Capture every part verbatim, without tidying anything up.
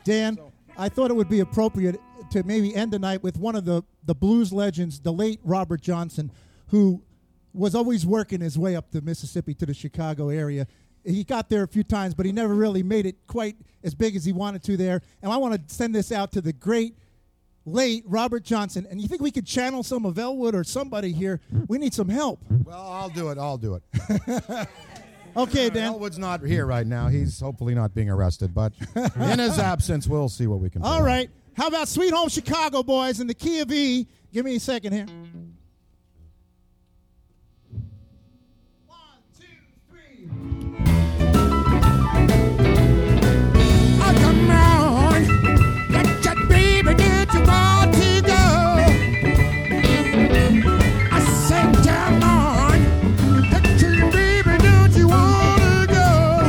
Dan, So- I thought it would be appropriate to maybe end the night with one of the, the blues legends, the late Robert Johnson, who was always working his way up the Mississippi to the Chicago area. He got there a few times, but he never really made it quite as big as he wanted to there. And I want to send this out to the great, late Robert Johnson. And you think we could channel some of Elwood or somebody here? We need some help. Well, I'll do it. I'll do it. Okay, Dan. Elwood's not here right now. He's hopefully not being arrested, but in his absence, we'll see what we can do. All right. How about Sweet Home Chicago, boys, in the key of E? Give me a second here. One, two, three. Oh, come on. Let your baby get you want to go. I said, come on. Let your baby get you want to go.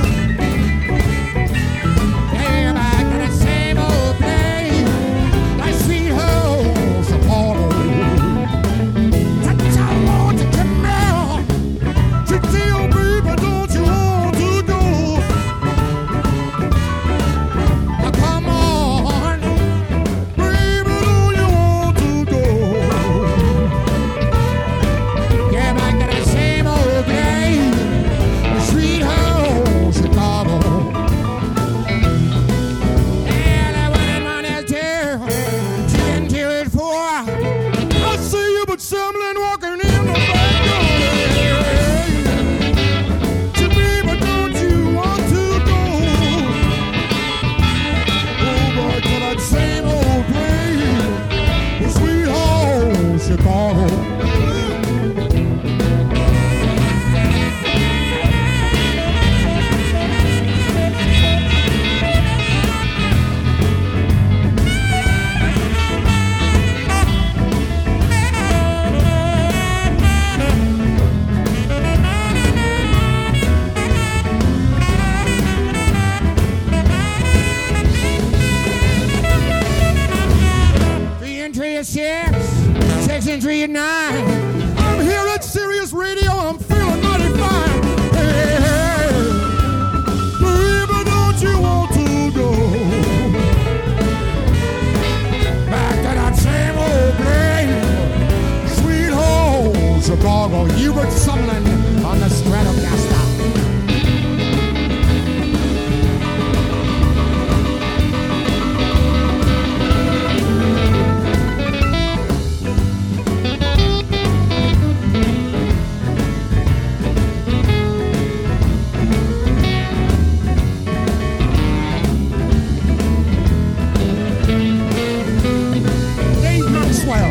Damn, I got that same old place. Like Sweet Home Chicago. Touch I want to come out. To tell baby, don't you want to go? Now come on, baby, do you want to go? Yeah, back to that same old place, Sweet Home Chicago. And I wanted money till ten till it four. I see you but stumbling walking in the back door. To baby, don't you want to go? Over to that same old place, Sweet Home Chicago. Three and three is six, six and three is nine. I'm here at Sirius Radio, I'm feeling mighty fine. Hey, hey, baby, don't you want to go back to that same old place, Sweet Home Chicago? Hubert Sumlin on the Stratocaster. Dave Maxwell.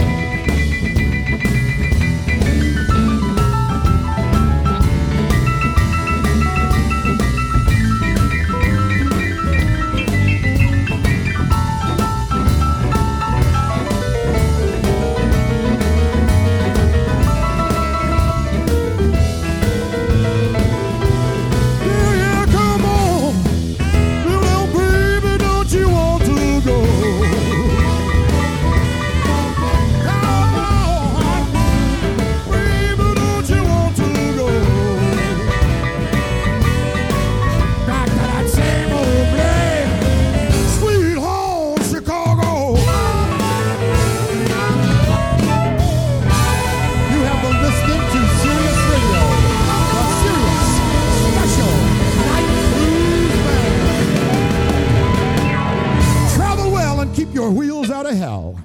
Yeah, yeah, come on. Little baby, don't you want to go? Come on. Baby, don't you want to go? Back to that same old place, Sweet Home Chicago. You have been listening to Sirius Radio, the Sirius Special Night Blues Band. Travel well and keep your wheels out of hell.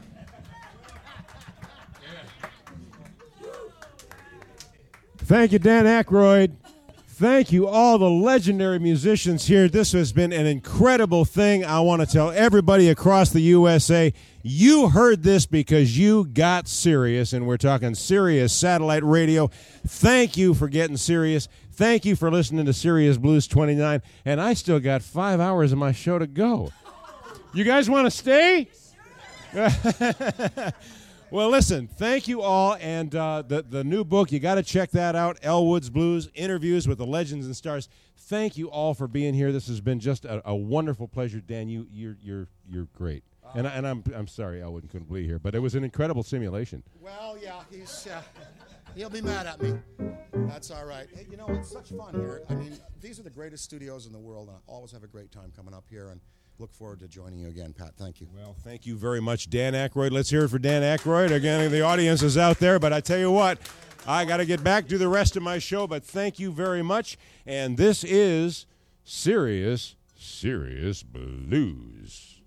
Thank you, Dan Aykroyd. Thank you, all the legendary musicians here. This has been an incredible thing. I want to tell everybody across the U S A, you heard this because you got Sirius, and we're talking Sirius Satellite Radio. Thank you for getting Sirius. Thank you for listening to Sirius Blues twenty-nine, and I still got five hours of my show to go. You guys want to stay? Well, listen, thank you all, and uh, the, the new book, you got to check that out, Elwood's Blues, Interviews with the Legends and Stars. Thank you all for being here. This has been just a, a wonderful pleasure. Dan, you, you're, you're, you're great. And, I, and I'm, I'm sorry Elwood couldn't be here, but it was an incredible simulation. Well, yeah, he's uh, he'll be mad at me. That's all right. Hey, you know, it's such fun here. I mean, these are the greatest studios in the world, and I always have a great time coming up here. And look forward to joining you again, Pat. Thank you. Well, thank you very much, Dan Aykroyd. Let's hear it for Dan Aykroyd. Again, the audience is out there, but I tell you what, I got to get back to the rest of my show, but thank you very much. And this is Serious, Serious Blues.